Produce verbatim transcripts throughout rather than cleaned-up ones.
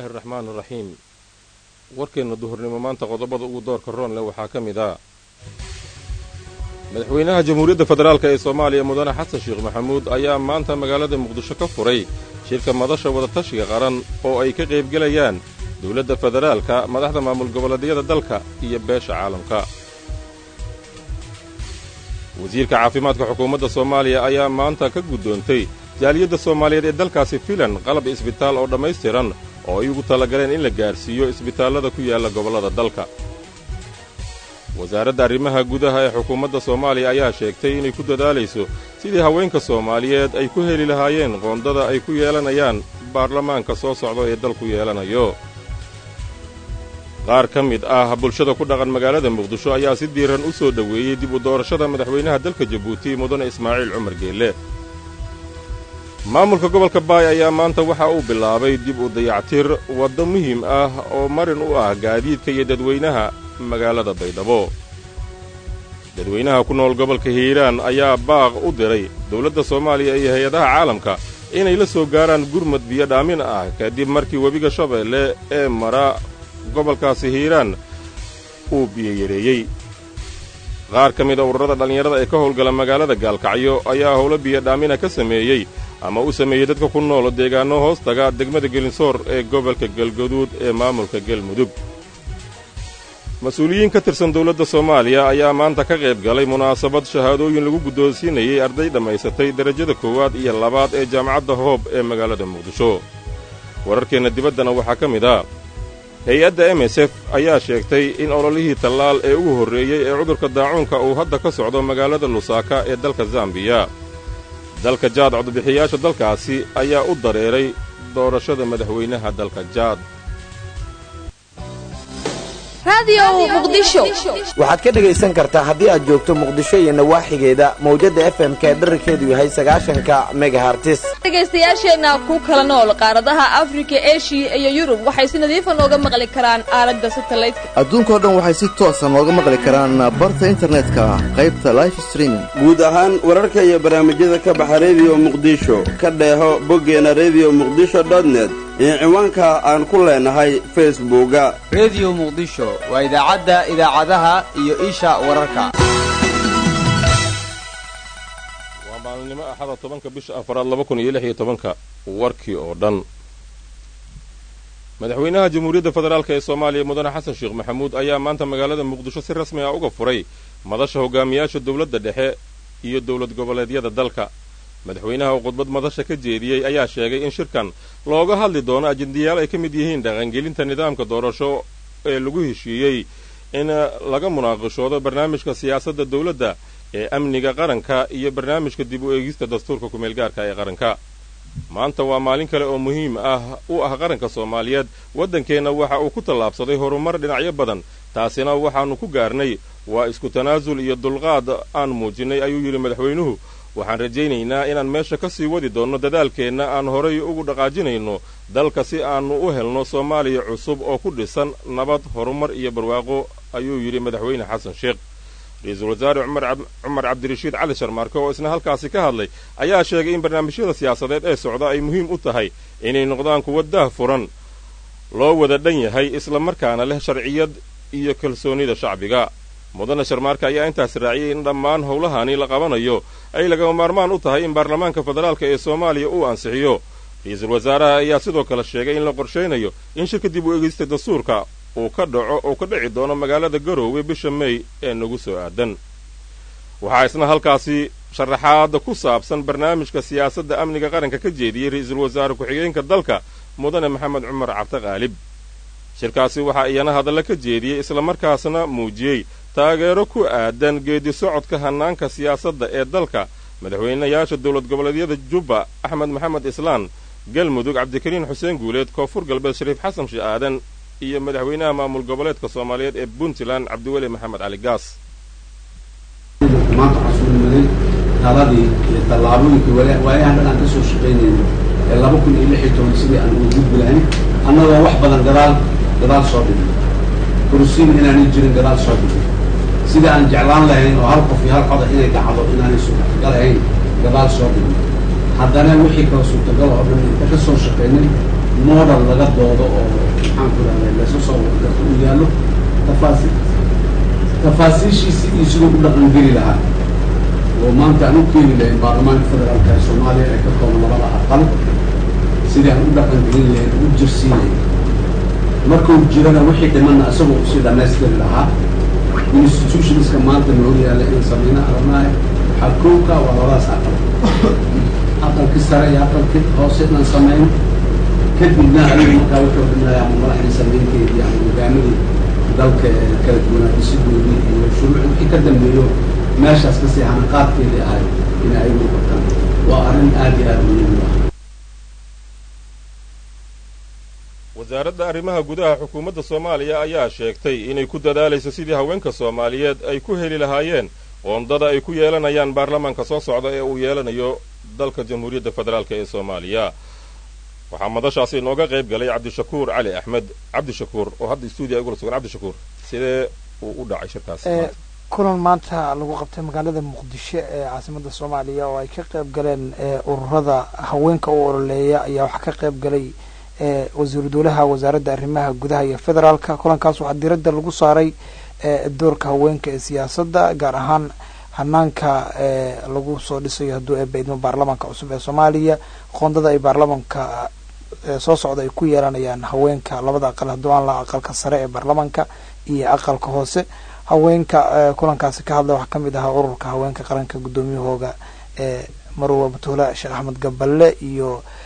bismillaahi araxmaani araxiim warkeenna duhurnimo maanta qodobada ugu doorka roon leh waxaa ka mid ah madaxweynaha jamhuuriyadda federaalk ee soomaaliya mudane xasan sheekh maxamuud ayaa maanta magaalada muqdisho ka furay shirka madasha wadatashiga qaran oo ay ka qaybgelayaan dawladda federaalka madaxda maamul goboleedyada dalka iyo beesha caalamka wasiirka caafimaadka xukuumadda soomaaliya ayaa maanta ka guddoontay jaaliyadda soomaaliyeed ee dalkaasi filan qalab isbitaal oo dhammaystiran oo ay ugu talagaleen in la gaadhsiiyo isbitaallada ku yaalla gobollada dalka wasaaradda arrimaha gudaha ee xukuumadda soomaaliya ayaa sheegtay inay ku dadaalayso sidii haweenka soomaaliyeed ay ku heli lahaayeen qoondada ay ku yeelanayaan baarlamaanka soo socda ee dalku yeelanayo qaar ka mid ah bulshada ku dhaqan magaalada muqdisho ayaa si diiran u soo dhoweeyey dib u doorashada madaxweynaha dalka jabuuti mudane ismaaciil cumar geelle maamulka gobolka baay ayaa maanta waxa uu bilaabay dib u dayactir waddo muhiim ah oo marin u ah gaadiidka iyo dadweynaha magaalada baydhabo dadweynaha ku nool gobolka hiiraan ayaa baaq u diray dawladda soomaaliya iyo hay-adaha caalamka inay la soo gaaraan gurmad biyo dhaamin ah kadib markii webiga shabeelle ee mara gobolkaasi hiiraan uu biyo yareeyey qaar ka mid a ururada dhallinyarada ee ka howlgala magaalada gaalkacyo ayaa howlo biyo dhaamina ka sameeyey ama u sameeyey dadka ku nool deegaanno hoos taga degmada gelinsoor ee gobolka galgaduud ee maamulka galmudug mas-uuliyiin ka tirsan dawladda soomaaliya ayaa maanta ka qayb galay munaasabad shahaadooyin lagu guddoonsiinayey arday dhammaysatay derajada koowaad iyo labaad ee jaamacadda hoob ee magaalada muqdisho wararkeenna dibaddana waxaa ka mid ah hay-adda m s f ayaa sheegtay in ololihii tallaal ee ugu horreeyey ee cudurka daacuunka uu hadda ka socdo magaalada lusaaka ee dalka zambiya dalka jaad codbixiyaasha dalkaasi ayaa u dareeray doorashada madaxweynaha dalka jaad waxaad ka dhegaysan kartaa haddii aad joogto muqdisho iyo nawaaxigeeda mawjadda f m-ka ee dherarkeedu yahay sagaashanka megahartis dhegaystayaasheenna ku kala nool qaaradaha afrika eshiya iyo yurub waxay si nadiifa nooga maqli karaan aalada satalaydka adduunkao dhan waxay si toosa nooga maqli karaan barta internetka qaybta life streaming guud ahaan wararka iyo barnaamijyada ka baxa rediyo muqdisho ka dheeho boggeena rediyo muqdisho dotnet iyo ciwaanka aan ku leenahay facebooka rediyo muqdisho waa idaacadda idaacadaha iyo isha wararka waa maalinimo axada tobanka bisha afaraad laba kun iyo lix iyo tobanka warkii oo dhan madaxweynaha jamhuuriyadda federaalk ee soomaaliya mudane xasan sheekh maxamuud ayaa maanta magaalada muqdisho si rasmi ah uga furay madasha hogaamiyaasha dawladda dhexe iyo dawlad goboleedyada dalka madaxweynaha oo khudbad madasha ka jeediyey ayaa sheegay in shirkan looga hadli doono ajendayaal ay ka mid yihiin dhaqangelinta nidaamka doorasho ee lagu heshiiyey in laga munaaqishoodo barnaamijka siyaasadda dawladda ee amniga qaranka iyo barnaamijka dib u eegista dastuurka kumeelgaarka ee qaranka maanta waa maalin kale oo muhiim ah u ah qaranka soomaaliyeed waddankeenna waxa uu ku tallaabsaday horumar dhinacyo badan taasina waxaannu ku gaarnay waa isku tanaasul iyo dulqaad aan muujinnay ayuu yidhi madaxweynuhu waxaan rajaynaynaa inaan meesha ka sii wadi doonno dadaalkeenna aan horay ugu dhaqaajinayno dalka si aannu u helno soomaaliya cusub oo ku dhisan nabad horumar iyo barwaaqo ayuu yidhi madaxweyne xasan sheekh ra-iisul wasaare cumar cabdirashiid cali sharmaarke oo isna halkaasi ka hadlay ayaa sheegay in barnaamijyada siyaasadeed ee socda ay muhiim u tahay inay noqdaan kuwa daah furan loo wada dhan yahay isla markaana leh sharciyad iyo kalsoonnida shacbiga mudane sharmaarka ayaa intaas raaciyey in dhammaan howlahani la qabanayo ay lagama maarmaan u tahay in baarlamaanka federaalka ee soomaaliya uu ansixiyo ra-iisul wasaaraha ayaa sidoo kale sheegay in la qorshaynayo in shirka dib u egista dastuurka uu ka dhaco uu ka dhici doono magaalada garoowe bisha mey ee nagu soo aadan waxaa isna halkaasi sharaxaada ku saabsan barnaamijka siyaasadda amniga qaranka ka jeediyey ra-iisul wasaare ku-xigeenka dalka mudane maxamed cumar cabdi qaalib shirkaasi waxaa iyana hadalla ka jeediyey islamarkaasna muujiyey taageero ku aadan geedi socodka hannaanka siyaasadda ee dalka madaxweynayaasha dawlad goboleedyada jubba axmed maxamed islaan galmudug cabdikariin xuseen guuleed koonfur galbeed shariif xasan shii aadan iyo madaxweynaha maamul goboleedka soomaaliyeed ee puntland cabdiweli maxamed cali gaas maanta waxaan soo nimaday taladii iyo tallaabooyinkii waayahan dhan aan ka soo shaqaynayno ee laba kun iyo lix iyo toban sidii aan ugu gudbi lahayn annagoo wax badan gadaal gadaal soo dhigay kursiin inaanay jirin gadaal soo dhigay sidii aan jeclaan lahayn oo hal qof iyo hal coda inay dhacdo inaanay suurtagal ahayn gadaal soo dhigay haddana wixii kala suurtagal oo dhan inta ka soo shaqaynay model laga doodo oo maxaan ku rahday laysu soo u yaallo tafaasiil tafaasiishiisi iyo siduu u dhaqangeli lahaa oo maanta aan u keeni lahayn baarlamaanka federaalka ee soomaaliya ee ka kooban labada aqal sidii aan u dhaqangelin lahayn u jirsiinayn markuu jirana wixii dhimanna isagoo usii dhammaystiri lahaa institutionska maanta la horyaalla inaan sameyna aragnahay waxaa koobka waa labadaas aqal aqalkii sare iyo aqalkii hoose inaan sameyn kadibna anigu markaa wuxuu dhimaya ama madaxdii sameynteedii ama hogaamadii dalka kala duwanaa dhisidoodii iyo shuruucii wixii ka dambeeyo meeshaas ka sii hanaqaadkeedii ahay in ay muuqataan waa arrin aad iyo aad muhiim u ah wasaaradda arrimaha gudaha xukuumadda soomaaliya ayaa sheegtay inay ku dadaalayso sidii haweenka soomaaliyeed ay ku heli lahaayeen qoondada ay ku yeelanayaan baarlamaanka soo socda ee uu yeelanayo dalka jamhuuriyadda federaalka ee soomaaliya waxaa madashaasi inooga qayb galay cabdishakuur cali axmed cabdishakuur oo hadda stuudiya igula sugan cabdishakuur sidee uu u dhacay shirkaas kulan maanta lagu qabtay magaalada muqdisho ee caasimadda soomaaliya oo ay ka qayb galeen ururada haweenka u ololeeya ayaa waxaa ka qayb galay wasiiru dowlaha wasaaradda arrimaha gudaha iyo federaalka kulankaas waxaa diiradda lagu saaray doorka haweenka ee siyaasadda gaar ahaan hanaanka lagu soo dhisayo hadduu eeba idmo baarlamaanka cusub ee soomaaliya qoondada ay baarlamaanka soo socda ay ku yeelanayaan haweenka labada aqal hadduu aan la aqalka sare ee baarlamaanka iyo aqalka hoose haweenka kulankaasi ka hadlay waxaa kamid ahaa ururka haweenka qaranka guddoomiyahooga marwa batuula sheekh axmed gaballe iyo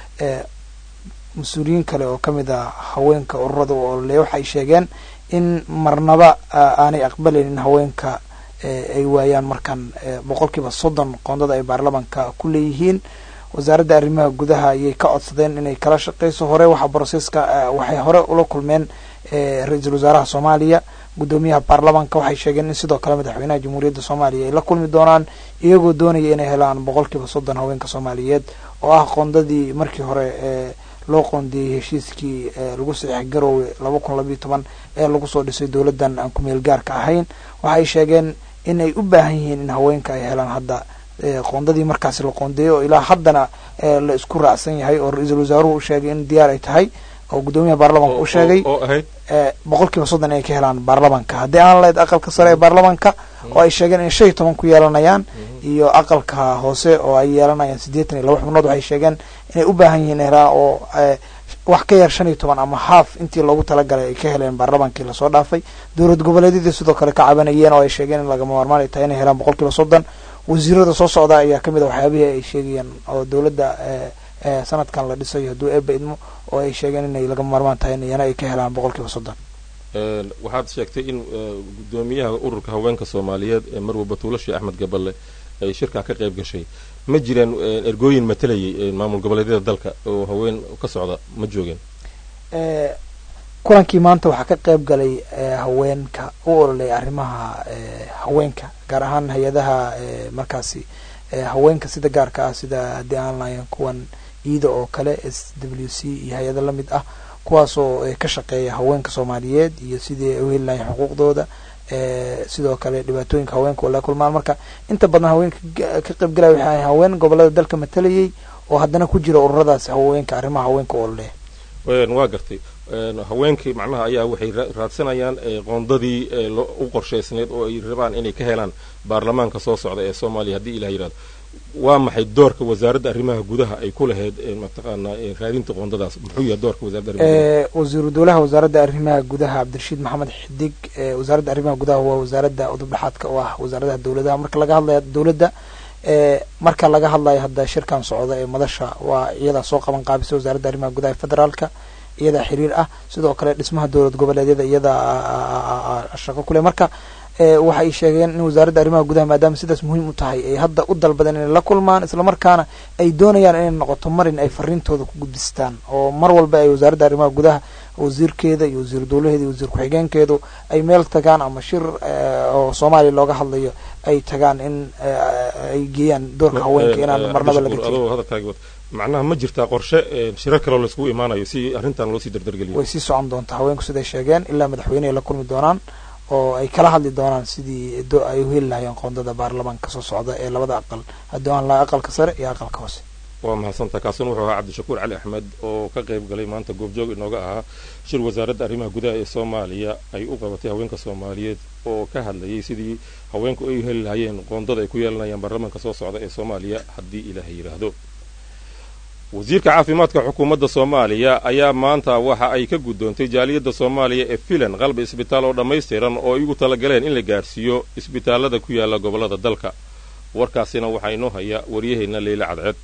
mas-uuliyiin kale oo kamid ah haweenka ururada u ololeeya waxay sheegeen in marnaba aanay aqbalaynin haweenka ay waayaan markan boqol kiiba soddon qoondada ay baarlamaanka ku leeyihiin wasaaradda arrimaha gudaha ayay ka codsadeen inay kala shaqeyso hore waxa broseska waxay hore ula kulmeen ra-iisul wasaaraha soomaaliya guddoomiyaha baarlamaanka waxay sheegeen in sidoo kale madaxweynaha jamhuuriyadda soomaaliya ay la kulmi doonaan iyagoo doonaya inay helaan boqol kiiba soddon haweenka soomaaliyeed oo ah qoondadii markii hore loo qoondeeyey heshiiskii lagu saxiix garoowe laba kun labayo toban ee lagu soo dhisay dowladdan aan ku meel gaarka ahayn waxay sheegeen in ay u baahan yihiin in haweenka ay helaan hadda qoondadii markaasi la qoondeeyey oo ilaa haddana la isku raacsan yahay oo ra-iisul wasaaruhu u sheegay in diyaar ay tahay oo guddoomiyaha baarlamaanka u sheegay boqol kiiba soddon inay ka helaan baarlamaanka haddii aan lahayd aqalka sare ee baarlamaanka oo ay sheegeen in shan iyo toban ku yeelanayaan iyo aqalka hoose oo ay yeelanayaan siddeetan iyo laba xubnood waxay sheegeen inay u baahan yihiin helaan oo wax ka yar shan iyo toban ama haaf intii loogu talagalay ay ka heleen baarlamaankii lasoo dhaafay dowlad goboleedyadii sidoo kale ka cabanayeen oo ay sheegeen in lagama maarmaan ay tahay inay helaan boqol kiiba soddon wasiirada soo socda ayaa kamid a waxyaabihii ay sheegayeen oo dowladda sanadkan la dhisayo hadduu eeba idmo oo ay sheegeen inay lagama maarmaan tahay iyana ay ka helaan boqol kiiba soddon waxaad sheegtay in guddoomiyaha ururka haweenka soomaaliyeed ee marwa batuula sheekh axmed gaballe ay shirkaa ka qayb gashay ma jireen ergooyin matalayay maamul goboleedyada dalka oo haween ka socda ma joogeen kulankii maanta waxaa ka qayb galay haweenka u ololeeya arrimaha haweenka gaar ahaan hay-adaha markaasi haweenka sida gaarka ah sida haddii aan lahayn kuwan iida oo kale s w c iyo hay-ado lamid ah kuwaasoo ka shaqeeya haweenka soomaaliyeed iyo sidii ay u heli lahayn xuquuqdooda sidoo kale dhibaatooyinka haweenka oo la kulmaan marka inta badan haweenka ka qayb galaya waxay ahay haween gobolada dalka matalayay oo haddana ku jira ururadaasi haweenka arrimaha haweenka oo leh waa gartay haweenkii macnaha ayaa waxay raadsanayaan qoondadii u qorshaysneed oo ay rabaan inay ka helaan baarlamaanka soo socda ee soomaaliya haddii ilah yidhahdo waa maxay doorka wasaaradda arrimaha gudaha ay ku lahayd mataqaanaa raadinta qoondadaas muxuu yahay doorka wasaaradda arrimaha wasiiru dowlaha wasaaradda arrimaha gudaha cabdirashiid maxamed xidig wasaaradda arrimaha gudaha waa wasaaradda udub dhexaadka oo ah wasaaradaha dowladaha marka laga hadlayo dowladda marka laga hadlayo hadda shirkan socda ee madasha waa iyadaa soo qaban qaabisay wasaaradda arrimaha gudaha ee federaalka iyadaa xiriir ah sidoo kale dhismaha dowlad goboleedyada iyadaa shaqo kule marka waxay sheegeen in wasaaradda arrimaha gudaha maadaama sidaas muhiim u tahay ay hadda u dalbadeen inay la kulmaan islamarkaana ay doonayaan inay noqoto marin ay fariintooda ku gudbistaan oo mar walba ay wasaaradda arrimaha gudaha wasiirkeeda iyo wasiir dowlaheeda iyo wasiir ku-xigeenkeedu ay meel tagaan ama shir oo soomaaliya looga hadlayo ay tagaan in ay geeyaan doorka haweenka inaan marnaba laga tegin macnaha ma jirtaa qorshe shirar kaloo laiskugu imaanayo si arrintan loo sii dardargeliyo way sii socon doontaa haweenku siday sheegeen ilaa madaxweyne ay la kulmi doonaan oo ay kala hadli doonaan sidii ay u heli lahayeen qoondada baarlamaanka soo socda ee labada aqal haddii aan laha aqalka sare iyo aqalka hoose waa mahadsantaha kaasina wuxuu ahaa cabdishakuur cali axmed oo ka qayb galay maanta goobjoog inooga ahaa shir wasaaradda arrimaha gudaha ee soomaaliya ay u qabatay haweenka soomaaliyeed oo ka hadlayay sidii haweenku ay heli lahaayeen qoondada ay ku yeelanayaan baarlamaanka soo socda ee soomaaliya haddii ilaahay yidhaahdo. wasiirka caafimaadka xukuumadda soomaaliya ayaa maanta waxa ay ka guddoontay jaaliyadda soomaaliya ee filan qalbi isbitaal oo dhammaystiran oo ay ugu talagaleen in la gaarsiiyo isbitaallada ku yaala gobollada dalka. warkaasina waxaa inoo haya waryaheenna Leila Cadceed.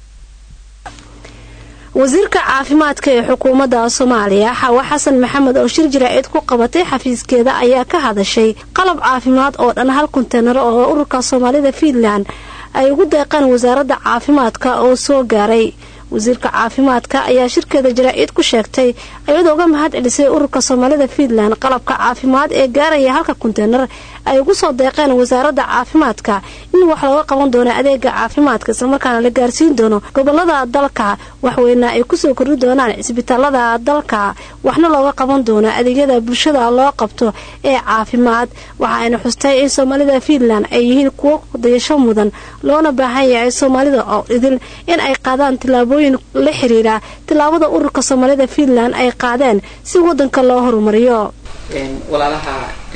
wasiirka caafimaadka ee xukuumadda Soomaaliya Xawa Xasan Maxamed oo shir jiraa'id ku qabatay xafiiskeeda ayaa ka hadashay qalab caafimaad oo dhan hal konteenar oo ururka Soomaalida Finland ay ugu deeqaan wasaaradda caafimaadka oo soo gaaray. wasiirka caafimaadka ayaa shirkeeda jiraa'id ku sheegtay ayadoo uga mahad celisay ururka Soomaalida Finland qalabka caafimaad ee gaaraya halka konteenar ay ugu soo deeqeen wasaaradda caafimaadka in wax laga qaban doono adeega caafimaadka isla markaana la gaarsiin doono gobolada dalka waxweyna ay ku soo kordhin doonaan isbitaalada dalka waxna looga qaban doono adeegyada bulshada loo qabto ee caafimaad. waxa ayna xustay in Soomaalida Finland ay yihiin kuwo dayasho mudan loona baahan yahay Soomaalida oo idil in ay qaadaan tilaabooyin la xiriira tilaabada ururka Soomaalida Finland ay qaadeen si wadanka loo horumariyo. walaalaha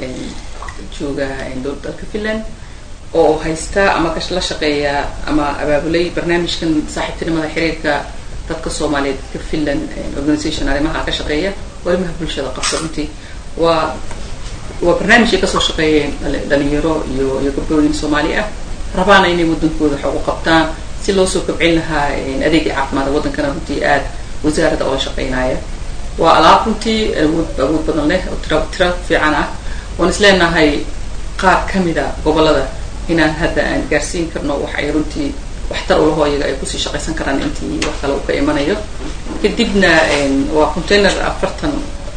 jooga dalka Finland oo haysta ama ka shaqeeya ama abaabulay barnaamijkan saaxiibtinimada xiriirka dadka Soomaaliyeed ka Finland organization arrimaha ka shaqeeya warimaha bulshada qabsantii waa waa barnaamij ka soo shaqeeyay dhalinyaro iyo iyo gabdhooyin Soomaali ah rabaana inay wadankooda xaq u qabtaan si loo soo kobcin lahaa adeegga caafimaadka wadankana runtii aad wasaaradda oo shaqeynaya waa alaab runtii awood badan leh oo tira tira fiican ah waan isleenahay qaar kamida gobolada inaan hadda aan gaarsiin karno wax ay runtii waxtar u lahayaga ay ku sii shaqeysan karaan intii wax kale uu ka imanayo kadibna waa container afartan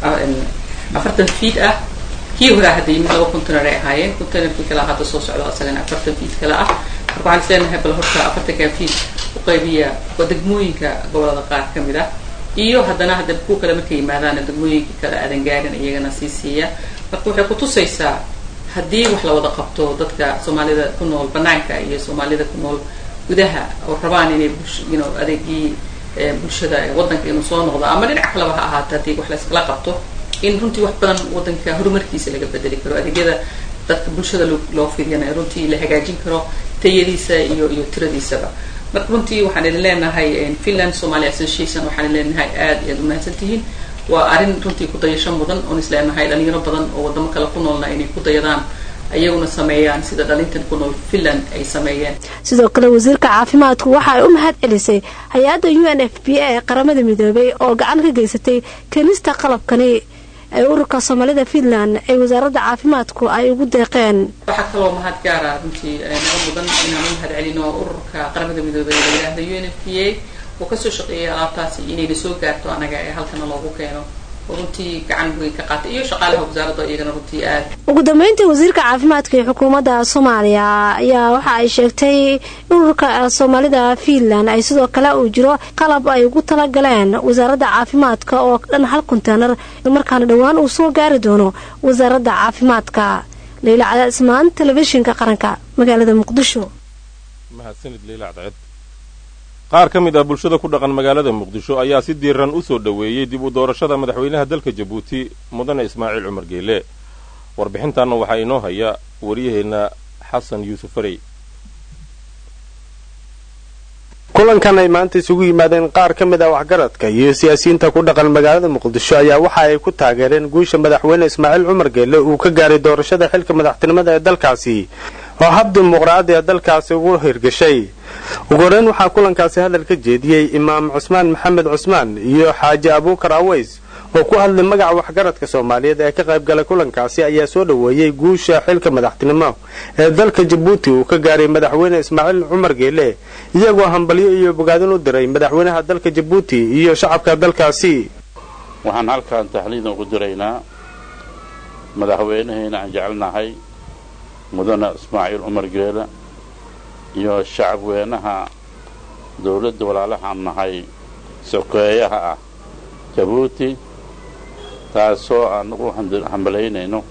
afartan feet ah kii hore hadda yimid laba container ay ahaayeen containerkii kale hadda soo socdo asagana afartan feet kale ah marka waxaan isleenahay bal horta afartan feet u qaybiya degmooyinka gobolada qaar kamida iyo haddana hadda ku kale markay yimaadaan degmooyinka kale aadan gaarin iyagana sii siiya marka waxay ku tusaysaa haddii wax la wada qabto dadka Soomaalida ku nool banaanka iyo Soomaalida ku nool gudaha oo rabaan inay bulshada adeegii bulshada wadanka inuu soo noqdo ama dhinac kale ha ahaato haddii wax la iskala qabto in runtii wax badan wadanka horumarkiisa laga bedeli karo adeegyada dadka bulshada loo fiiriyana runtii la hagaajin karo tayadiisa iyo iyo tiradiisaba. marka runtii waxaan idin leenahay Finland Somali Association waxaan idin leenahay aad iyo mahadsantihiin waa arin runtii ku dayasho mudan oo isleenahay dhalinyaro badan oo wadamo kale ku noolna inay ku dayadaan ayaguna sameeyaan sida dhalintan ku nool Finland ay sameeyeen. sidoo kale wasiirka caafimaadku waxa ay u mahad celisay hay'adda U N F P A ee qaramada midoobay oo gacan ka geysatay keenista qalabkani ay ururka Soomaalida Finland ay wasaaradda caafimaadku ay ugu deeqeen. waxa kaloo mahad gaar ah runtii naga mudan inaan u mahad celino ururka qaramada midoobay ee yiraahdo U N F P A oo ka soo shaqeeya alaabtaasi inay soo gaarto anaga ee halkan loogu keeno runtii gacan weyn ka qaatay iyo shaqaalaha wasaaradda iyagana runtii aad. ugu dambeyntii wasiirka caafimaadka ee xukuumadda Soomaaliya ayaa waxa ay sheegtay ururka Soomaalida Finland ay sidoo kale uu jiro qalab ay ugu tala galeen wasaaradda caafimaadka oo dhan hal konteenar markaana dhawaan uu soo gaari doono wasaaradda caafimaadka. Leila Cadceed Ismaan telefishinka qaranka magaalada Muqdisho. mahadsanid Leila Cadceed. qaar ka mid ah bulshada ku dhaqan magaalada Muqdisho ayaa si diiran u soo dhaweeyay dib u doorashada madaxweynaha dalka Djibouti mudane Ismaaciil Cumar Geele. warbixintan waxa inoo haya wariyaheena Xasan Yuusuf Farey. kulankan ay maanta isugu yimaadeen qaar ka mid ah waxgaradka iyo siyaasiyiinta ku dhaqan magaalada Muqdisho ayaa waxa ay ku taageereen guusha madaxweyne Ismaaciil Cumar Geele uu ka gaaray doorashada xilka madaxtinimada ee dalkaasi oo hab dimuqraadi ah dalkaasi ugu hirgashay. ugu horeyn waxaa kulankaasi hadal ka jeediyey imaam Cusmaan Maxamed Cusmaan iyo xaaji Abuukar Aways oo ku hadlay magaca waxgaradka Soomaaliyeed ee ka qayb galay kulankaasi ayaa soo dhaweeyay guusha xilka madaxtinimo ee dalka Djibouti uu ka gaaray madaxweyne Ismaaciil Cumar Geele iyagoo hambalyo iyo bogaadin u diray madaxweynaha dalka Djibouti iyo shacabka dalkaasi. waxaan halkaan taxliid ugu diraynaa madaxweynaheena aan jecelnahay mudane Ismaaciil Cumar Geele iyo shacabweynaha dawladda walaalaha nahay sokeeyaha ah Djibouti taasoo aan ugu hambalaynaynno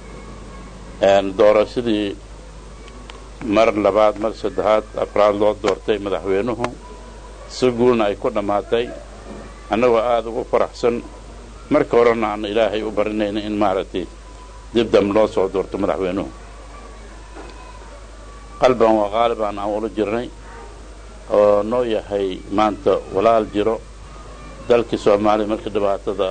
doorashadii mar labaad mar saddexaad afraad loo doortay madaxweynuhu si guulna ay ku dhammaatay annagoo aad ugu faraxsan marka horena aan ilaahay u barinayna in maaragtay dib dam loo soo doorto madaxweynuhu qalban waa qaaliban aan ula jirnay oo noo yahay maanta walaal jiro dalkii soomaaliya markii dhibaatada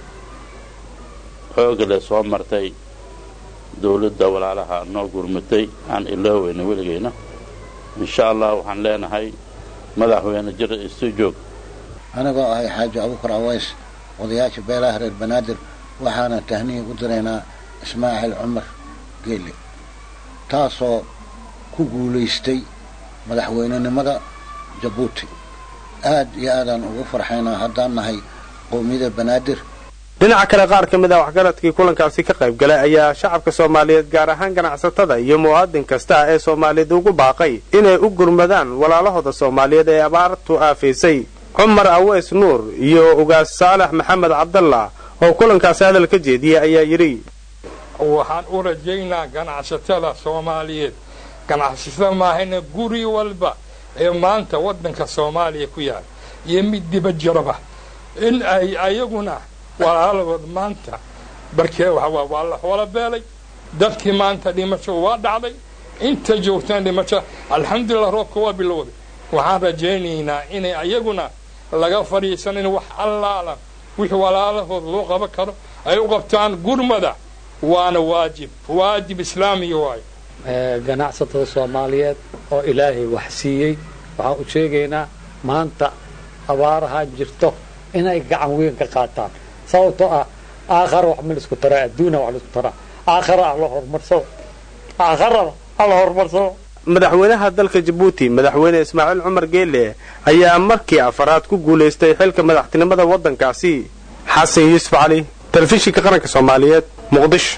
xooga leh soo martay dawladda walaalaha noo gurmatay aan ilooweyna weligayna insha allah waxaan leenahay madaxweyne jir isu joog anagoo ahay xaaji abuukar aways odayaasha beelaha reer banaadir waxaana tahniya u diraynaa ismaaciil cumar geelle taasoo ku guulaystay madaxweynenimada jabuuti aad iyo aadaan ugu farxaynaa haddaan nahay qowmiyada banaadir dhinaca kale qaar ka mid ah waxgaradkii kulankaasi ka qayb galay ayaa shacabka soomaaliyeed gaar ahaan ganacsatada iyo muwaadin kasta ee soomaaliyeed ugu baaqay inay u gurmadaan walaalahooda soomaaliyeed ee abaartu aafaysay cumar aweys nuur iyo ugaas saalax maxamed cabdallah oo kulankaasi hadal ka jeediyey ayaa yidhi waxaan u rajaynaa ganacsatada soomaaliyeed ganacsatada maahayna guri walba ee maanta waddanka soomaaliya ku yaal iyo mid dibad jiraba in ay ayaguna walaalahood maanta barkee waa la xoola beelay dadkii maanta dhimasho waa dhacday inta joogtaan dhimasho alxamdulillah roobka waa bilowday waxaan rajaynaynaa inay ayaguna laga fadhiisanin wax allaala wixii walaalahood loo qaban karo ay u qabtaan gurmada waana waajib waajib islaamiya waayo ganacsatada soomaaliyeed oo ilaahay wax siiyey waxaan u sheegaynaa maanta abaaraha jirto inay gacan weyn ka qaataan sababtoo ah aakhara wax ma laisku taraa adduuna wax laisku taraa aakhara ah la horumarsado aakharada ha la horumarsado madaxweynaha dalka jabuuti madaxweyne ismaaciil cumar geelle ayaa markii afaraad ku guulaystay xilka madaxtinimada waddankaasi xasan yuusuf cali telefishinka qaranka soomaaliyeed muqdisho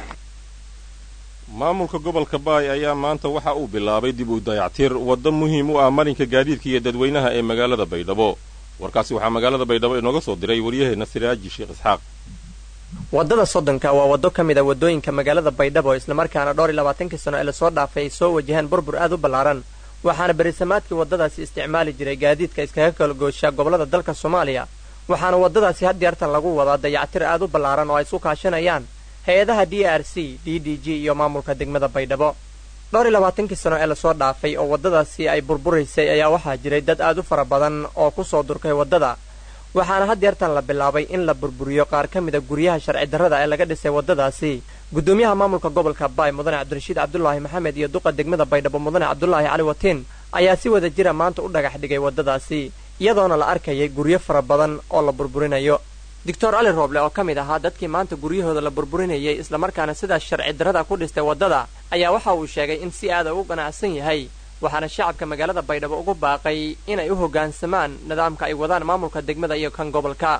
maamulka gobolka baay ayaa maanta waxa uu bilaabay dib u dayactir waddo muhiim u ah marinka gaadiidka iyo dadweynaha ee magaalada baydhabo warkaasi waxaa magaalada baydhabo inooga soo diray waryaheena siraaji sheekh isxaaq waddada soddonka waa waddo ka mid a waddooyinka magaalada baydhabo islamarkaana dhowr iyo labaatankii sano ee lasoo dhaafay ay soo wajaheen burbur aad u ballaaran waxaana berisamaadkii waddadaasi isticmaali jiray gaadiidka iskaga kala gooshaa gobollada dalka soomaaliya waxaana waddadaasi had yeertan lagu wadaa dayactir aad u ballaaran oo ay isu kaashanayaan hay-adaha d r c d d g iyo maamulka degmada baydhabo dhowr iyo labaatankii sano ee lasoo dhaafay oo waddadaasi ay burburaysay ayaa waxaa jiray dad aad u fara badan oo ku soo durkay waddada waxaana had yeertan la bilaabay in la burburiyo qaar ka mida guryaha sharci darrada ee laga dhisay waddadaasi guddoomiyaha maamulka gobolka baay mudane cabdirashiid cabdulaahi maxamed iyo duqa degmada baydhabo mudane cabdulaahi cali watiin ayaa si wada jira maanta u dhagax dhigay waddadaasi iyadoona la arkayay guryo fara badan oo la burburinayo doctor cali rooble oo ka mid ahaa dadkii maanta guryahooda la burburinayay islamarkaana sidaas sharci darrada ku dhistay waddada ayaa waxa uu sheegay in si aada ugu ganacsan yahay waxaana shacabka magaalada baydhabo ugu baaqay inay u hoggaansamaan nidaamka ay wadaan maamulka degmada iyo kan gobolka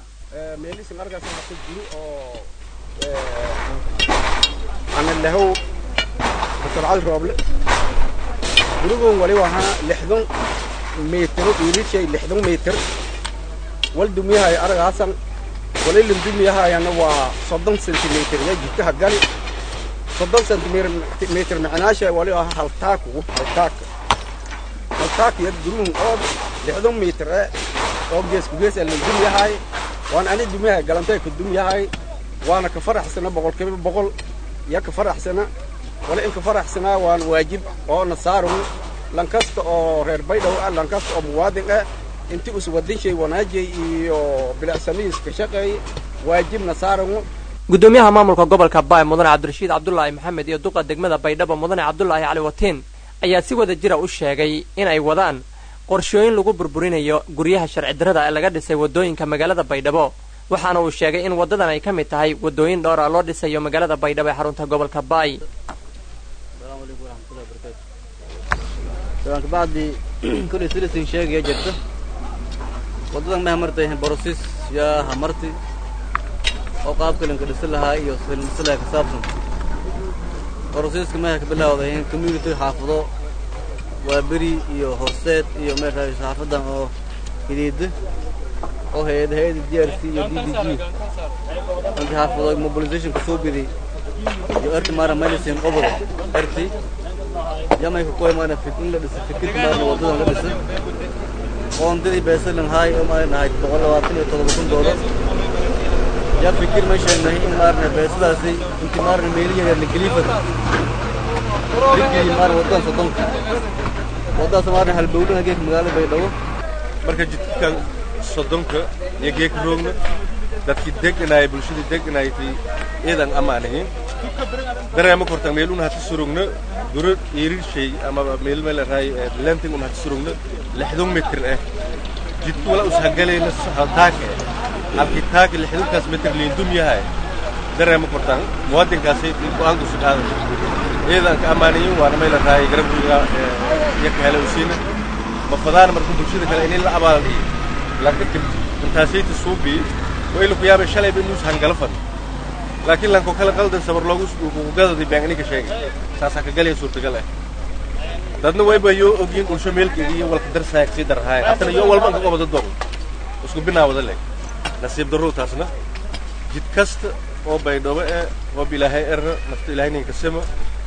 analahow doctor cali rooble gurigoon wali wahaa lixdan miitiro iilishay lixdan miitir wal dumyahay aragaasan wali limdumyahayana waa soddon sentimitir ya jidkaha gali soddon sentimitir macnaasha wali aha haltaaku haltaak haltaak yad guruun oo lixdan mitir ee oo geesku gees ee limdumyahay waan ani dumyahay galantay ku dumyahay waana ka faraxsana boqolkiiba boqol ya ka faraxsana wali in ka faraxsana waan waajib oo nasaaru lankasta oo reer baydhabo ah lankasta oo muwaadin ah intii us wadin shay wanaajay iyo bilacsamiis ka shaqeey waajib nasaaru guddoomiyaha maamulka gobolka baay mudane cabdirashiid cabdulaahi maxamed iyo duqa degmada baydhabo mudane cabdulaahi cali watiin ayaa si wada jira u sheegay in ay wadaan qorshooyin lagu burburinayo guryaha sharci darrada ee laga dhisay waddooyinka magaalada baydhabo waxaana uu sheegay in waddadan ay ka mid tahay waddooyin dhowra loo dhisayo magaalada baydhabo ee xarunta gobolka baay bacdi kulli silisin sheegaya jirta waddadan ma martay borosis yaa hamarti oo qaabka lanka dhisi lahaa iyo silsilada ka saabsan borosiska ma ka bilowday in community xaafado waa beri iyo horseed iyo meesha xaafadan oo hideed oo hay'ad hay'ad D R C iyo D D G inta xaafado mobilization ku soo bidi iyo arti mara medicine over arti yamay ku koy maana fitin la dhis fikir maana wadada la dhis qoondadii beesalan haay oo maarnahay boqol labaatan iyo toddoba kun doolar yaa fikir ma sheegnay in maarna beesadaasi intii maarna meeliya yar ligiliifad ligii maarna waddan soddonka waddaas maarna halbowlana geek magaalada baydhabo marka jidka soddonka iyo geek roogna dadkii deganay bulshadii deganaaytay ciidan amaanayn dareema kortan meeluna hata surugna duro iirishay ama meel meel raay lanting una hata surugna lixdan mitir ah jidku wala usagalayna saxataaka halkii taag lixdankaas mitir liindum yahay dareema kortan muwaadinkaasi go'aan ku sugaaday ciidanka amaanayn waana meel raay garabkiga yaka helo usiina ma fadaan markuu bulshada kale in la abaal laakiin intaasay suubi وإلو كيابي شالي بنوس هنقلفن لكن لانكو كلا قلدن سبر لوغوس وقادة دي بيانيك شايك ساسا كقالي سورة قلعي دادنا ويبا يو اوغين قلشو ميلك إيجي والقدر سايك سيدر هاي حتى يو والبان كو قبض الدوغ وسكو بنا وذلك نسيب درو تاسنا جيت كست او بايدوبا او بلاهي ار نفت إلهي نينكسيما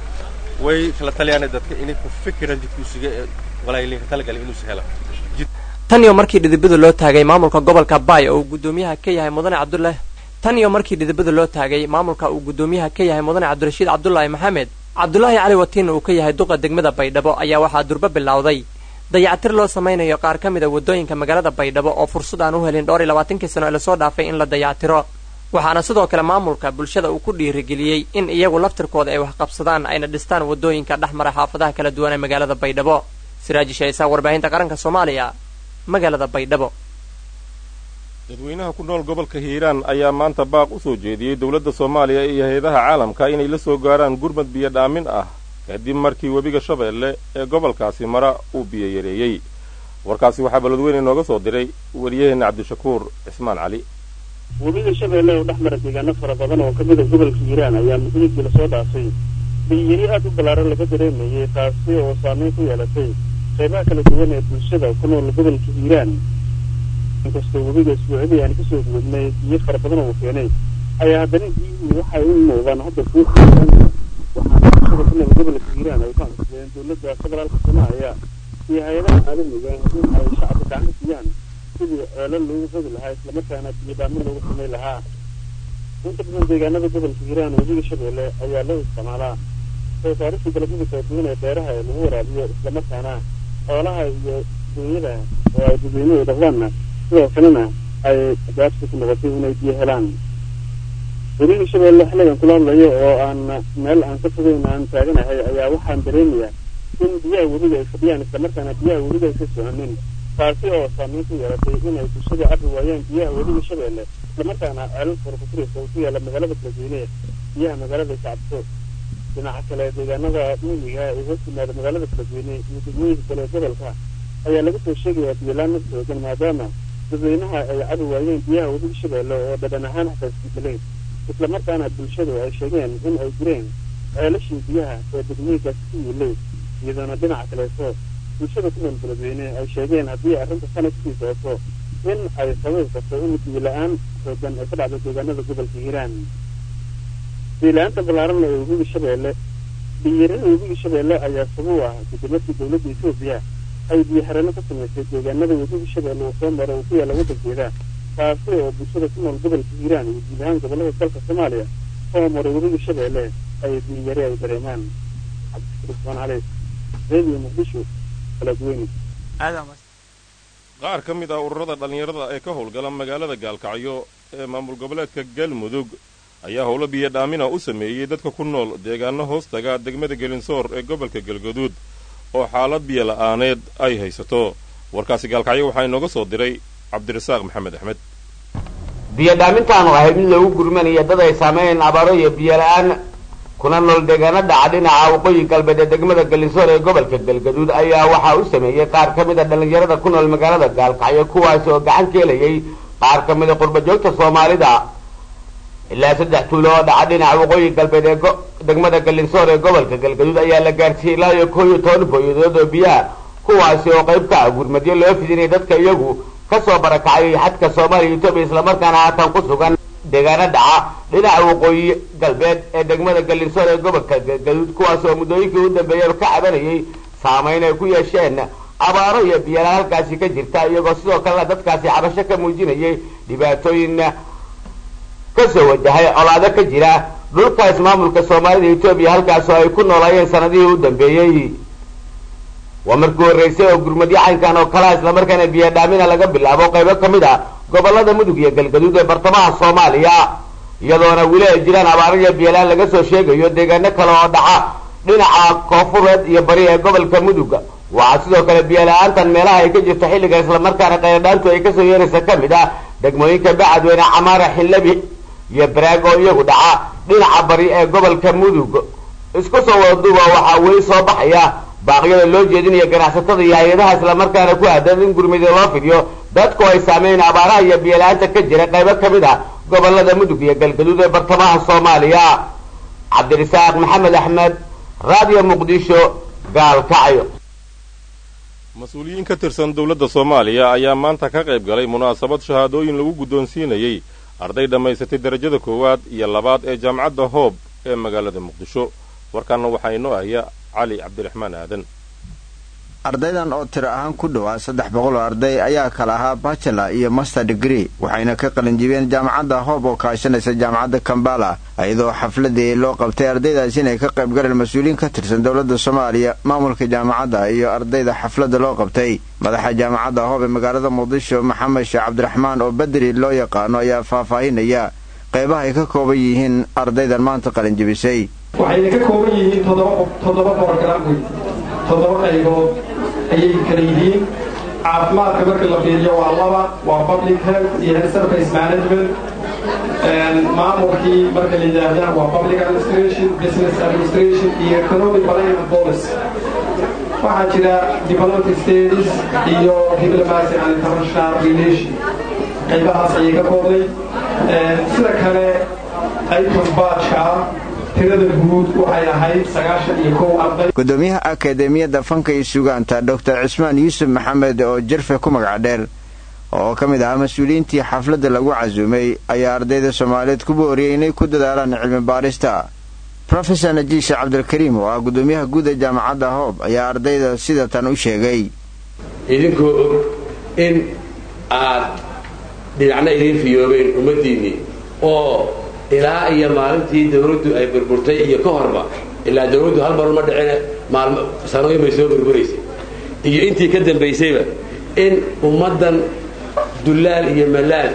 وي فلتالياني دادك إني كو فكرا جيت كوسيجي ولا إلين كتالك إنو سهلا tan iyo markii dhidibada loo taagay maamulka gobolka Baay oo gudoomiyaha ka yahay mudane Cabdullaahi tan iyo markii dhidibada loo taagay maamulka uu gudoomiyaha ka yahay mudane Cabdirashiid Cabdullaahi Maxamed Cabdullaahi Cali Watiin uu ka yahay duqa degmada Baydhabo ayaa waxaa durba bilowday dayactir loo sameeyo qaar ka mid ah wadooyinka magaalada Baydhabo oo fursad aan u helin dhowr iyo labaatan sano la soo dhaafay in la dayactiro waxaana sidoo kale maamulka bulshada uu ku dhiirigeliyay in iyagu laftirkooda ay wax qabsadaan ayna dhistaan wadooyinka dhaxmara xaafadaha kala duwan ee magaalada Baydhabo Siraaji Shaysa warbaahinta qaranka Soomaaliya magaalada Baydhabo dadweynaha ku nool gobolka Hiiraan ayaa maanta baaq u soo jeediyay dawladda Soomaaliya iyo hay'adaha caalamka inay la soo gaaraan gurmad biyo dhaamin ah kadib markii webiga Shabeelle ee gobolkaasi mara uu biyo yareeyay warkaasi waxa baladweyne nooga soo diray wariyaheena Cabdishakuur Ismaan Cali webiga Shabeelle oo dhaxmara deegaano fara badan oo kamid ah gobolka Hiiraan ayaa muddooyinkii la soo dhaafay biyo yari aad u ballaaran laga dareemayay taasi oo saameyn ku yeelatay qaybaha kala duwan ee bulshada ku nool gobolka Hiiraan inkastoo webiga Suucidi aan kasoo gudubnay biyo fara badan oo keenay ayaa haddana waxay u muuqdaan hadda kuwa waxaa ku nool gobolka Hiiraan ay ka codsadeen dowladda federaalka Soomaaliya iyo hay'adaha caalamiga ah in ay shacabka gacan ka siiyaan sidii ceelal loogu qodi lahaa isla markaana biyo dhaamin loogu sameyn lahaa inta badan deegaanada gobolka Hiiraan webiga Shabeelle ayaa loo isticmaalaa soo saarista dalagyada kala duwan ee beeraha ee lagu waraabiyo isla markaana xoolaha iyo dunyada oo ay dadweynuhu dhaqdaanna sidoo kalena ay gaabsi ku noqotay inay biyo helaan webiga Shabeelle xilligan kula hadlayo oo aan meel aan ka fogeyn aan taaganahay ayaa waxaan dareemayaa in biyaha webiga ay fadhiyaan isla markaana biyaha webiga ay ka soconin taasi oo saameyn ku yeelatay inay bulshada cabbi waayaan biyaha webiga Shabeelle isla markaana ceelal fara ku tiraysa oo ku yaala magaalada Beledweyne biyaha magaalada Shacabto dhinaca kale deegaanada miyiga ee hoos yimaada magaalada Beledweyne iyo degmooyinka kale gobolka ayaa laga soo sheegayaa biyo la'aan xooggan maadaama dadweynaha ay cabbi waayeen biyaha webiga Shabeelle oo dhadhan ahaan xataa isbedelay isla markaana bulshadu ay sheegeen in ay jireen ceelashii biyaha ee degmooyinkaasi ku yiilay iyadoona dhinaca kaleeto bulshada ku nool Beledweyne ay sheegeen haddii arrinta sanadkii socoto in ay sababi karto in biyo la'aan xooggan ay ka dhacdo deegaanada gobolka Hiiraan biilaanta ballaaran ee webiga Shabeelle biyarada webiga Shabeelle ayaa sabab ah gudoomiyaha dowladda Itoobiya ay biyo xirano ka sameysay deegaanada webiga Shabeelle oo soo mara oo ku yaala waddankeeda taasi oo bulshada ku nool gobolka Hiiraan iyo guud ahaan gobollada dalka Soomaaliya oo mara webiga Shabeelle ay biyo yari ay dareemaan Cabdishakuur Cali Radio Muqdisho Beledweyne qaar ka mid ah ururada dhalinyarada ee ka howlgala magaalada Gaalkacyo ee maamul goboleedka Galmudug ayaa howlo biyo dhaamina u sameeyay dadka ku nool deegaano hoostaga degmada Gelinsoor ee gobolka Galgaduud oo xaalad biyo la'aaneed ay haysato warkaasi Gaalkacyo waxaa inooga soo diray Cabdirasaaq Maxamed Axmed biyo dhaamintaanu ahayd mid lagu gurmanaya dad ay saameeyeen abaaro iyo biyo la'aan kuna nool deegaanada dhinaca waqooyi galbeed ee degmada Gelinsoor ee gobolka Galgaduud ayaa waxaa u sameeyay qaar ka mid ah dhalinyarada ku nool magaalada Gaalkacyo kuwaas oo gacan ka helayay qaar ka mid ah qurba joogta Soomaalida ilaa saddex tuulo oo dhaca dhinaca waqooyi galbeed ee degmada Gelinsoor ee gobolka Galgaduud ayaa la gaarsiiyay ilaa iyo koob iyo toban booyadood oo biyaha kuwaasi oo qayb ka ah gurmadyo loo fidinay dadka iyagu ka soo barakacay xadka Soomaaliya iyo Itoobiya isla markaana haatan ku sugan deegaano dhaca dhinaca waqooyi galbeed ee degmada Gelinsoor ee gobolka Galgaduud kuwaas oo muddooyinkii u dambeeyay ka cabanayay saameyn ay ku yeesheen abaaro iyo biyalaan halkaasi ka jirta iyagoo sidoo kalena dadkaasi cabasho ka muujinayay dhibaatooyin ka soo wajahay colaado ka jira dhulka ismaamulka soomaalida etoobiya halkaasoo ay ku noolaayeen sanadihii u dambeeyey waa markii horreysay oo gurmadyo caynkan oo kalea islamarkaana biyadhaamina laga bilaabo qaybo ka mid ah gobollada mudug iyo galgaduud ee bartamaha soomaaliya iyadoona weli ay jiraan abaaro iyo biyalaan laga soo sheegayo deegaano kale oo dhaca dhinaca koonfureed iyo bari ee gobolka mudug waxaa sidoo kale biyala-aantan meelaha ay ka jirto xilliga islamarkaana qayladhaantu ay kasoo yeeraysa ka mid ah degmooyinka bacadweyne camaara xillabi iyo baraag oo iyagu dhaca dhinaca bari ee gobolka mudug isku soo wadaduba waxaa weli soo baxaya baaqyada loo jeedinaya ganacsatada iyo hay-adaha islamarkaana ku aadan in gurmida loo fidiyo dadku ay saameyn abaaraha iyo biyala-aanta ka jira qaybo ka mid ah gobolada mudug iyo galgaduud ee bartamaha soomaaliya cabdirasaaq maxamed axmed raadiyo muqdisho gaalkacyo mas-uuliyiin ka tirsan dowladda soomaaliya ayaa maanta ka qayb galay munaasabad shahaadooyin lagu guddoonsiinayey arday dhammaysatay darajada koowaad iyo labaad ee jaamacadda hoob ee magaalada muqdisho warkaanna waxaa inoo ahya cali cabdiraxmaan aadan ardaydan oo tiro ahaan ku dhowaa saddex boqol oo arday ayaa kala ahaa bachelor iyo master degree waxayna ka qalinjibeen jaamacadda hoob oo kaashanaysa jaamacadda kambala iyadoo xafladii loo qabtay ardaydaas inay ka qayb galeen mas-uuliyiin ka tirsan dowladda soomaaliya maamulka jaamacadda iyo ardayda xafladda loo qabtay madaxa jaamacadda hoob ee magaalada muqdisho maxamed sheekh cabdiraxmaan oo badri loo yaqaano ayaa faahfaahinaya qaybaha ay ka kooban yihiin ardaydan maanta qalinjibisay waxayna ka kooban yihiin toddoba borogaraam wey toddoba qaybood ayay kala yihiin caafimaadka marka la fiiriyo waa laba waa public health iyo health service management maamulkii marka la yidhaahda waa public administration business administration iyo economic planning and policy waxaa jira development studies iyo diplomacy and international relation qaybahaas ayay ka koobnay sida kale item badka ah tirada guud waxay ahayd sagaashan iyo kow arday gudoomiyaha akadeemiyadda fanka iyo sugaanta doctor cismaan yuusuf maxamed oo jarfe ku magac dheer oo ka mid ahaa mas-uuliyiintii xafladda lagu casuumay ayaa ardayda soomaaliyeed ku booriyey inay ku dadaalaan cilmi baarista rofesor najiisha cabdilkariim oo ah gudoomiyaha guud ee jaamacadda hoob ayaa ardayda sida tan u sheegay idinkoo og in aad dhinacna idiin fiyoobeen ummaddiinnii oo ilaa iyo maalintii dawladdu ay burburtay iyo ka horba ilaa dawladdu hal mar uma dhicine maalmo sanooyin bay soo burburaysay iyo intii ka dambaysayba in ummaddan dullaal iyo malaal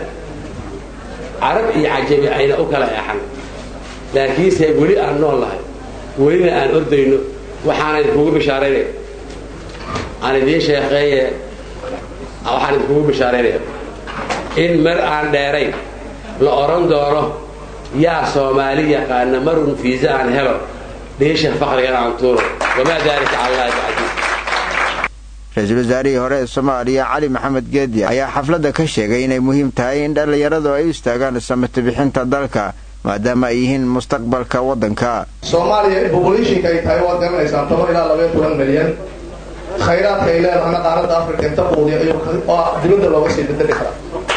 carab iyo cajabi ayna u kala eexan laakiinse weli aan nool lahay welina aan ordayno waxaana idinkugu bishaaraynaya aan idiin sheekeeye waxaan idinkugu bishaaraynaya in mar aan dheerayn la odhan doono yaa soomaali yaqaana marun fiisa aan helo dhiisha fakrigan aan tuuro wamaa daalika cala allahi bicasiis ra-iisul wasaarihii hore ee soomaaliya cali maxamed geedi ayaa xafladda ka sheegay inay muhiim tahay in dhallinyaradu ay u istaagaan samata bixinta dalka maadaama ay yihiin mustaqbalka waddanka soomaaliya bobulationka ay tahay waad garanaysaan toban ilaa labaiyo toban milyan khayraadka ay leedahana qaaradda africa inta quudiya oo dibadda looga sii bedeli karaa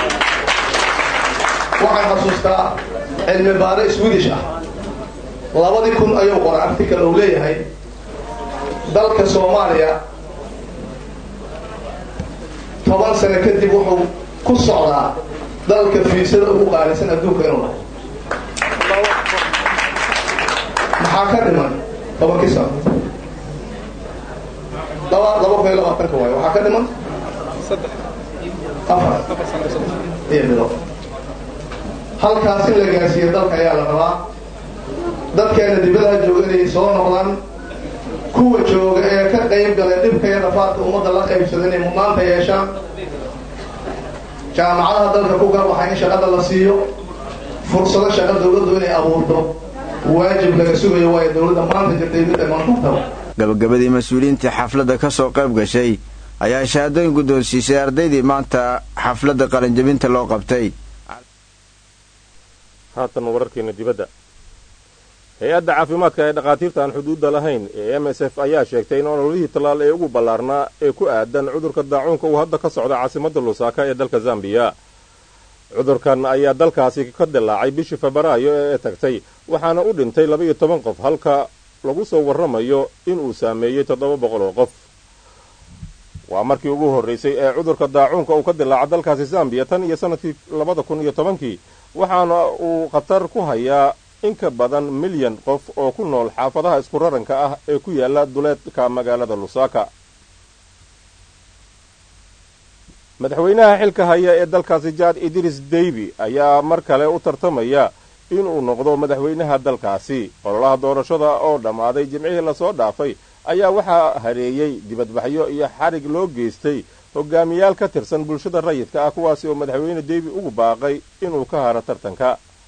waxaan xasuustaa cilmi baare swedish ah labadii kun ayuu qora article uu leeyahay dalka soomaaliya toban sano kadib wuxuu ku socdaa dalka fiisada ugu qaalisan adduunka inuu lahay maxaa ka dhiman tobankii sano laba laba kun iyo labaatanka waayo waxaa ka dhiman afar iyo bilo halkaas in la gaarsiiyo dalka ayaa la rabaa dadkeena dibadaha jooga inay soo noqdaan kuwa jooga ee ka qayb galay dhibka iyo rafaadka ummadda la qaybsada inay mudnaanta yeeshaan jaamacadaha dalka ku garbaxa in shaqada la siiyo fursado shaqa dawladdu inay abuurto waajib laga sugayo waayo dawladda maanta jirtay midda maantaba gabagabadii mas-uuliyiintii xafladda ka soo qayb gashay ayaa shahaadooyin guddoonsiisay ardaydii maanta xafladda qalinjabinta loo qabtay haatan wararkeena dibadda hay-adda caafimaadka ee dhakhaatiirta aan xuduudda lahayn ee m s f ayaa sheegtay in ololihii tallaal ee ugu ballaarnaa ee ku aadan cudurka daacuunka uu hadda ka socda caasimadda lusaaka ee dalka zambiya cudurkan ayaa dalkaasi ka dilaacay bishii febraayo ee tagtay waxaana u dhintay laba-iyo toban qof halka lagu soo warramayo inuu saameeyey toddoba boqol oo qof waa markii ugu horraysay ee cudurka daacuunka uu ka dilaaca dalkaasi zambiya tan iyo sannadkii labada kun iyo tobankii waxaana uu khatar ku hayaa in ka badan milyan qof oo ku nool xaafadaha isku raranka ah ee ku yaala duleedka magaalada lusaka madaxweynaha xilka haya ee dalkaasi jaad idris deby ayaa mar kale u tartamaya inuu noqdo madaxweynaha dalkaasi ololaha doorashada oo dhammaaday jimcihii lasoo dhaafay ayaa waxaa hareeyey dibadbaxyo iyo xarig loo geystay hogaamiyaal ka tirsan bulshada rayidka ah kuwaasi oo madaxweyne deby ugu baaqay inuu ka haro tartanka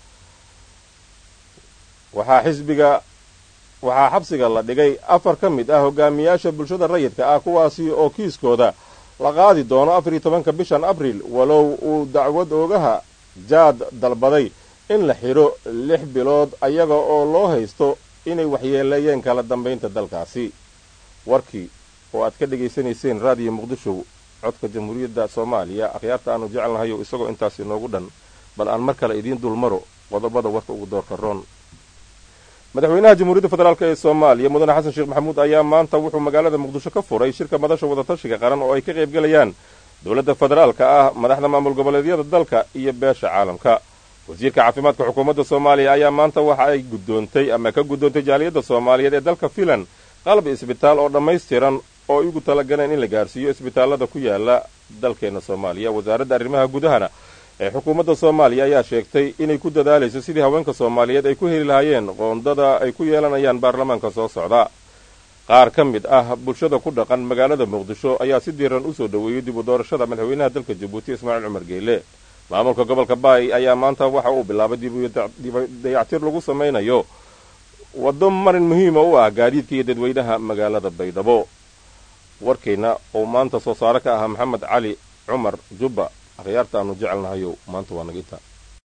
waxaa xisbiga waxaa xabsiga la dhigay afar ka mid ah hogaamiyaasha bulshada rayidka ah kuwaasi oo kiiskooda la qaadi doono afar iyo tobanka bishan abriil walow uu dacwad oogaha jaad dalbaday in la xidho lix bilood ayaga oo loo haysto inay waxyeeleeyeen kala dambaynta dalkaasi warkii oo aad ka dhegaysanayseen raadiyo muqdisho codka jamhuuriyadda soomaaliya akhyaarta aanu jecelnahayo isagoo intaas inoogu dhan bal aan mar kale idiin dulmaro qodobada warka ugu doorka roon madaxweynaha jamhuuriyadda federaalk ee soomaaliya mudane xasan sheekh maxamuud ayaa maanta wuxuu magaalada muqdisho ka furay shirka madasha wadatashiga qaran oo ay ka qaybgelayaan dowladda federaalka ah madaxda maamul goboleedyada dalka iyo beesha caalamka wasiirka caafimaadka xukuumadda soomaaliya ayaa maanta waxa ay guddoontay ama ka guddoontay jaaliyadda soomaaliyeed ee dalka filan qalab isbitaal oo dhammaystiran oo ay ugu talagaleen in la gaarsiiyo isbitaallada ku yaala dalkeenna soomaaliya wasaaradda arrimaha gudahana ee xukuumadda soomaaliya ayaa sheegtay inay ku dadaalayso sidii haweenka soomaaliyeed ay ku heli lahaayeen qoondada ay ku yeelanayaan baarlamaanka soo socda qaar ka mid ah bulshada ku dhaqan magaalada muqdisho ayaa si diiran u soo dhoweeyey dib u doorashada madaxweynaha dalka jabuuti ismaaciil cumar geyle maamulka gobolka baay ayaa maanta waxa uu bilaabay dayactir lagu samaynayo waddo marin muhiima u ah gaadiidka iyo dadweynaha magaalada baydhabo warkayna oo maanta soo saare ka ahaa maxamed cali cumar jubba akhyaarta aanu jecelnahayo maanta waa naga intaa